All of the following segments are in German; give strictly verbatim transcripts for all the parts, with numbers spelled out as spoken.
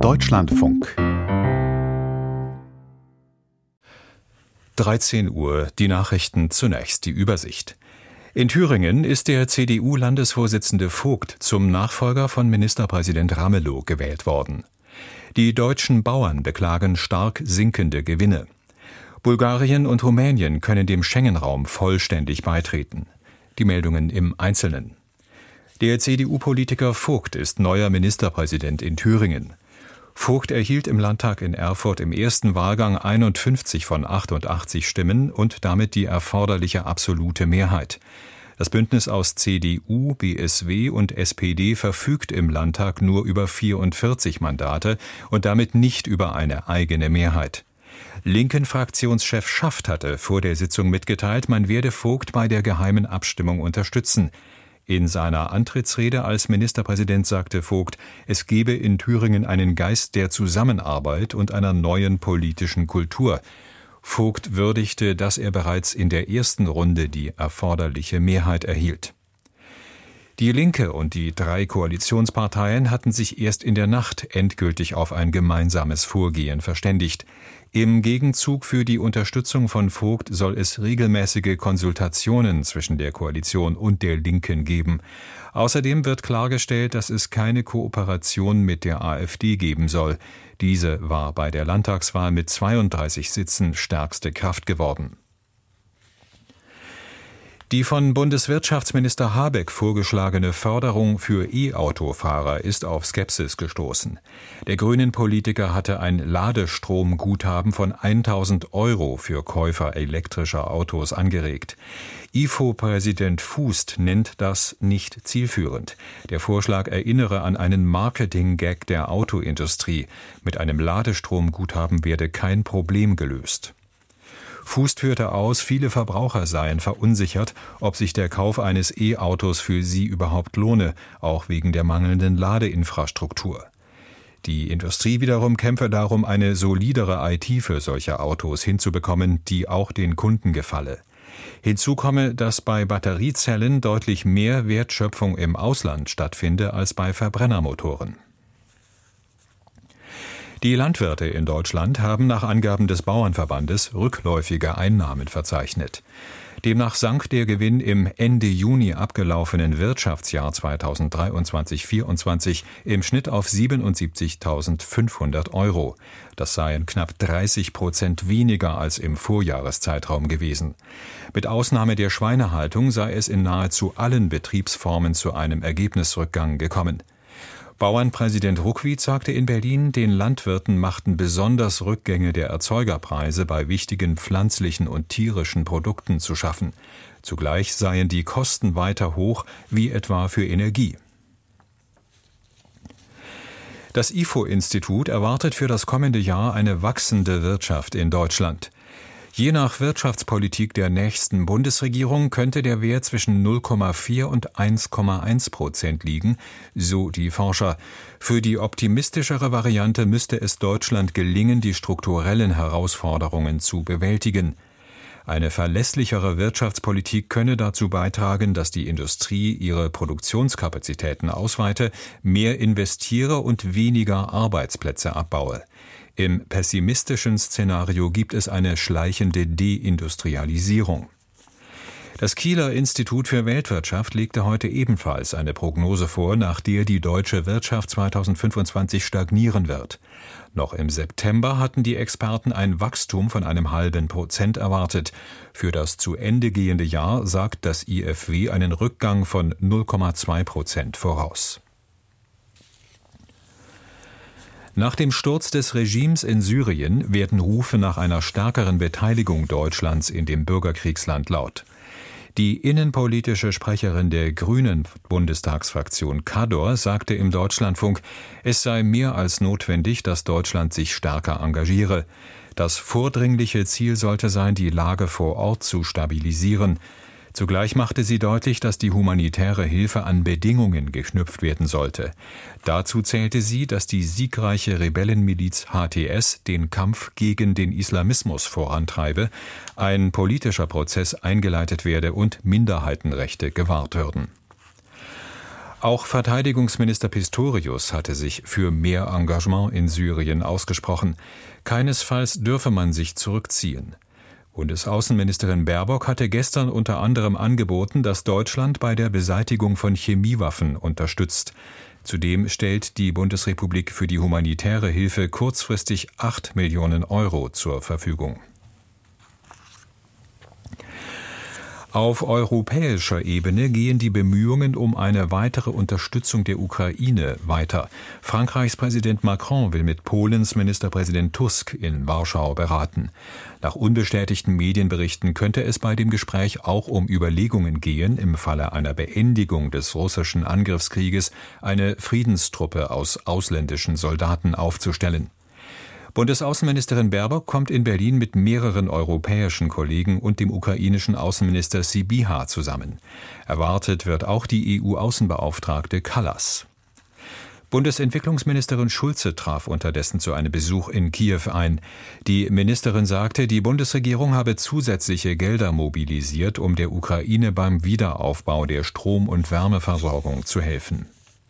Deutschlandfunk. dreizehn Uhr, die Nachrichten zunächst, die Übersicht. In Thüringen ist der C D U-Landesvorsitzende Vogt zum Nachfolger von Ministerpräsident Ramelow gewählt worden. Die deutschen Bauern beklagen stark sinkende Gewinne. Bulgarien und Rumänien können dem Schengen-Raum vollständig beitreten. Die Meldungen im Einzelnen. Der C D U-Politiker Vogt ist neuer Ministerpräsident in Thüringen. Vogt erhielt im Landtag in Erfurt im ersten Wahlgang einundfünfzig von achtundachtzig Stimmen und damit die erforderliche absolute Mehrheit. Das Bündnis aus C D U, B S W und S P D verfügt im Landtag nur über vierundvierzig Mandate und damit nicht über eine eigene Mehrheit. Linken-Fraktionschef Schaft hatte vor der Sitzung mitgeteilt, man werde Vogt bei der geheimen Abstimmung unterstützen. In seiner Antrittsrede als Ministerpräsident sagte Vogt, es gebe in Thüringen einen Geist der Zusammenarbeit und einer neuen politischen Kultur. Vogt würdigte, dass er bereits in der ersten Runde die erforderliche Mehrheit erhielt. Die Linke und die drei Koalitionsparteien hatten sich erst in der Nacht endgültig auf ein gemeinsames Vorgehen verständigt. Im Gegenzug für die Unterstützung von Vogt soll es regelmäßige Konsultationen zwischen der Koalition und der Linken geben. Außerdem wird klargestellt, dass es keine Kooperation mit der AfD geben soll. Diese war bei der Landtagswahl mit zweiunddreißig Sitzen stärkste Kraft geworden. Die von Bundeswirtschaftsminister Habeck vorgeschlagene Förderung für E-Autofahrer ist auf Skepsis gestoßen. Der Grünen-Politiker hatte ein Ladestromguthaben von tausend Euro für Käufer elektrischer Autos angeregt. I F O-Präsident Fußt nennt das nicht zielführend. Der Vorschlag erinnere an einen Marketing-Gag der Autoindustrie. Mit einem Ladestromguthaben werde kein Problem gelöst. Fußt führte aus, viele Verbraucher seien verunsichert, ob sich der Kauf eines E-Autos für sie überhaupt lohne, auch wegen der mangelnden Ladeinfrastruktur. Die Industrie wiederum kämpfe darum, eine solidere I T für solche Autos hinzubekommen, die auch den Kunden gefalle. Hinzu komme, dass bei Batteriezellen deutlich mehr Wertschöpfung im Ausland stattfinde als bei Verbrennermotoren. Die Landwirte in Deutschland haben nach Angaben des Bauernverbandes rückläufige Einnahmen verzeichnet. Demnach sank der Gewinn im Ende Juni abgelaufenen Wirtschaftsjahr zweitausenddreiundzwanzig vierundzwanzig im Schnitt auf siebenundsiebzigtausendfünfhundert Euro. Das seien knapp dreißig Prozent weniger als im Vorjahreszeitraum gewesen. Mit Ausnahme der Schweinehaltung sei es in nahezu allen Betriebsformen zu einem Ergebnisrückgang gekommen. Bauernpräsident Ruckwied sagte in Berlin, den Landwirten machten besonders Rückgänge der Erzeugerpreise bei wichtigen pflanzlichen und tierischen Produkten zu schaffen. Zugleich seien die Kosten weiter hoch, wie etwa für Energie. Das I F O-Institut erwartet für das kommende Jahr eine wachsende Wirtschaft in Deutschland. Je nach Wirtschaftspolitik der nächsten Bundesregierung könnte der Wert zwischen null Komma vier und eins Komma eins Prozent liegen, so die Forscher. Für die optimistischere Variante müsste es Deutschland gelingen, die strukturellen Herausforderungen zu bewältigen. Eine verlässlichere Wirtschaftspolitik könne dazu beitragen, dass die Industrie ihre Produktionskapazitäten ausweite, mehr investiere und weniger Arbeitsplätze abbaue. Im pessimistischen Szenario gibt es eine schleichende Deindustrialisierung. Das Kieler Institut für Weltwirtschaft legte heute ebenfalls eine Prognose vor, nach der die deutsche Wirtschaft zweitausendfünfundzwanzig stagnieren wird. Noch im September hatten die Experten ein Wachstum von einem halben Prozent erwartet. Für das zu Ende gehende Jahr sagt das I F W einen Rückgang von null Komma zwei Prozent voraus. Nach dem Sturz des Regimes in Syrien werden Rufe nach einer stärkeren Beteiligung Deutschlands in dem Bürgerkriegsland laut. Die innenpolitische Sprecherin der Grünen-Bundestagsfraktion Kador sagte im Deutschlandfunk, es sei mehr als notwendig, dass Deutschland sich stärker engagiere. Das vordringliche Ziel sollte sein, die Lage vor Ort zu stabilisieren. Zugleich machte sie deutlich, dass die humanitäre Hilfe an Bedingungen geknüpft werden sollte. Dazu zählte sie, dass die siegreiche Rebellenmiliz H T S den Kampf gegen den Islamismus vorantreibe, ein politischer Prozess eingeleitet werde und Minderheitenrechte gewahrt würden. Auch Verteidigungsminister Pistorius hatte sich für mehr Engagement in Syrien ausgesprochen. Keinesfalls dürfe man sich zurückziehen. Bundesaußenministerin Baerbock hatte gestern unter anderem angeboten, dass Deutschland bei der Beseitigung von Chemiewaffen unterstützt. Zudem stellt die Bundesrepublik für die humanitäre Hilfe kurzfristig acht Millionen Euro zur Verfügung. Auf europäischer Ebene gehen die Bemühungen um eine weitere Unterstützung der Ukraine weiter. Frankreichs Präsident Macron will mit Polens Ministerpräsident Tusk in Warschau beraten. Nach unbestätigten Medienberichten könnte es bei dem Gespräch auch um Überlegungen gehen, im Falle einer Beendigung des russischen Angriffskrieges eine Friedenstruppe aus ausländischen Soldaten aufzustellen. Bundesaußenministerin Baerbock kommt in Berlin mit mehreren europäischen Kollegen und dem ukrainischen Außenminister Sybiha zusammen. Erwartet wird auch die E U-Außenbeauftragte Kallas. Bundesentwicklungsministerin Schulze traf unterdessen zu einem Besuch in Kiew ein. Die Ministerin sagte, die Bundesregierung habe zusätzliche Gelder mobilisiert, um der Ukraine beim Wiederaufbau der Strom- und Wärmeversorgung zu helfen.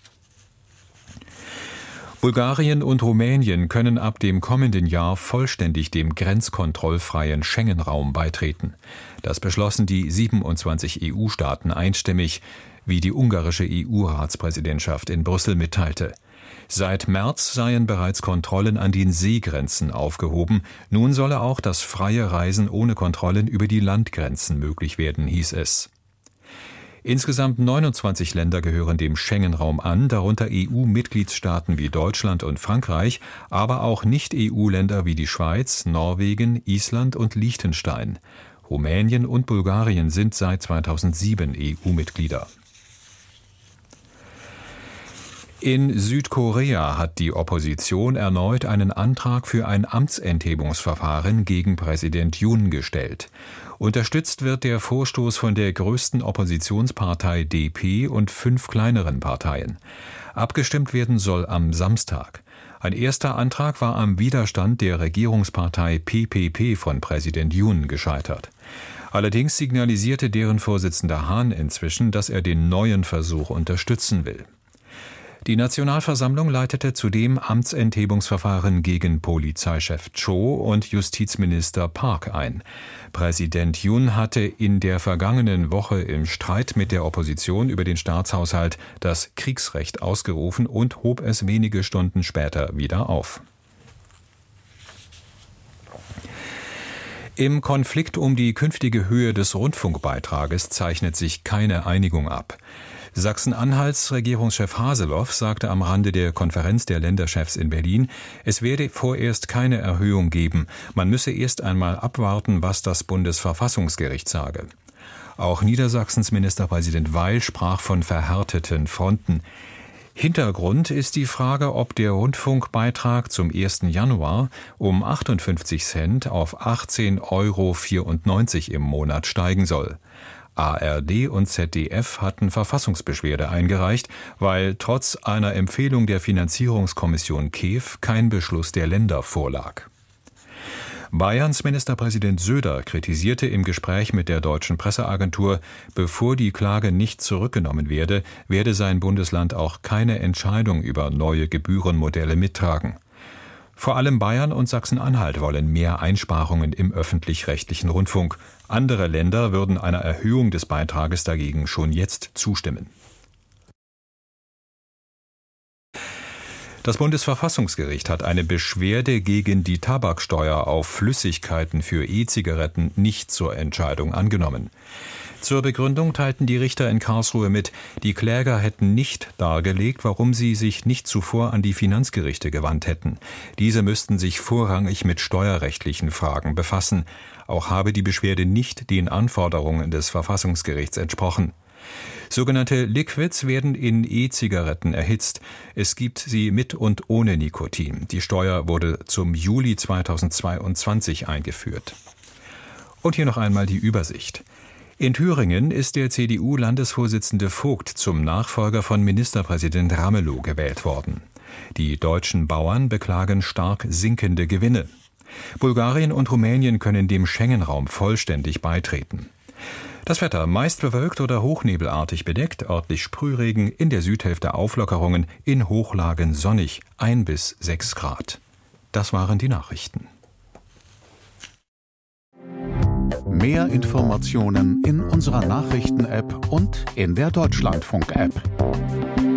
Bulgarien und Rumänien können ab dem kommenden Jahr vollständig dem grenzkontrollfreien Schengen-Raum beitreten. Das beschlossen die siebenundzwanzig E U-Staaten einstimmig, wie die ungarische E U-Ratspräsidentschaft in Brüssel mitteilte. Seit März seien bereits Kontrollen an den Seegrenzen aufgehoben. Nun solle auch das freie Reisen ohne Kontrollen über die Landgrenzen möglich werden, hieß es. Insgesamt neunundzwanzig Länder gehören dem Schengen-Raum an, darunter E U-Mitgliedstaaten wie Deutschland und Frankreich, aber auch Nicht-E U-Länder wie die Schweiz, Norwegen, Island und Liechtenstein. Rumänien und Bulgarien sind seit zweitausendsieben E U-Mitglieder. In Südkorea hat die Opposition erneut einen Antrag für ein Amtsenthebungsverfahren gegen Präsident Yoon gestellt. Unterstützt wird der Vorstoß von der größten Oppositionspartei D P und fünf kleineren Parteien. Abgestimmt werden soll am Samstag. Ein erster Antrag war am Widerstand der Regierungspartei P P P von Präsident Yoon gescheitert. Allerdings signalisierte deren Vorsitzender Han inzwischen, dass er den neuen Versuch unterstützen will. Die Nationalversammlung leitete zudem Amtsenthebungsverfahren gegen Polizeichef Cho und Justizminister Park ein. Präsident Yoon hatte in der vergangenen Woche im Streit mit der Opposition über den Staatshaushalt das Kriegsrecht ausgerufen und hob es wenige Stunden später wieder auf. Im Konflikt um die künftige Höhe des Rundfunkbeitrages zeichnet sich keine Einigung ab. Sachsen-Anhalts Regierungschef Haseloff sagte am Rande der Konferenz der Länderchefs in Berlin, es werde vorerst keine Erhöhung geben. Man müsse erst einmal abwarten, was das Bundesverfassungsgericht sage. Auch Niedersachsens Ministerpräsident Weil sprach von verhärteten Fronten. Hintergrund ist die Frage, ob der Rundfunkbeitrag zum ersten Januar um achtundfünfzig Cent auf achtzehn Euro vierundneunzig im Monat steigen soll. A R D und Z D F hatten Verfassungsbeschwerde eingereicht, weil trotz einer Empfehlung der Finanzierungskommission K E F kein Beschluss der Länder vorlag. Bayerns Ministerpräsident Söder kritisierte im Gespräch mit der deutschen Presseagentur, bevor die Klage nicht zurückgenommen werde, werde sein Bundesland auch keine Entscheidung über neue Gebührenmodelle mittragen. Vor allem Bayern und Sachsen-Anhalt wollen mehr Einsparungen im öffentlich-rechtlichen Rundfunk. Andere Länder würden einer Erhöhung des Beitrages dagegen schon jetzt zustimmen. Das Bundesverfassungsgericht hat eine Beschwerde gegen die Tabaksteuer auf Flüssigkeiten für E-Zigaretten nicht zur Entscheidung angenommen. Zur Begründung teilten die Richter in Karlsruhe mit, die Kläger hätten nicht dargelegt, warum sie sich nicht zuvor an die Finanzgerichte gewandt hätten. Diese müssten sich vorrangig mit steuerrechtlichen Fragen befassen. Auch habe die Beschwerde nicht den Anforderungen des Verfassungsgerichts entsprochen. Sogenannte Liquids werden in E-Zigaretten erhitzt. Es gibt sie mit und ohne Nikotin. Die Steuer wurde zum Juli zweitausendzweiundzwanzig eingeführt. Und hier noch einmal die Übersicht. In Thüringen ist der C D U-Landesvorsitzende Vogt zum Nachfolger von Ministerpräsident Ramelow gewählt worden. Die deutschen Bauern beklagen stark sinkende Gewinne. Bulgarien und Rumänien können dem Schengen-Raum vollständig beitreten. Das Wetter meist bewölkt oder hochnebelartig bedeckt, örtlich Sprühregen, in der Südhälfte Auflockerungen, in Hochlagen sonnig, ein bis sechs Grad. Das waren die Nachrichten. Mehr Informationen in unserer Nachrichten-App und in der Deutschlandfunk-App.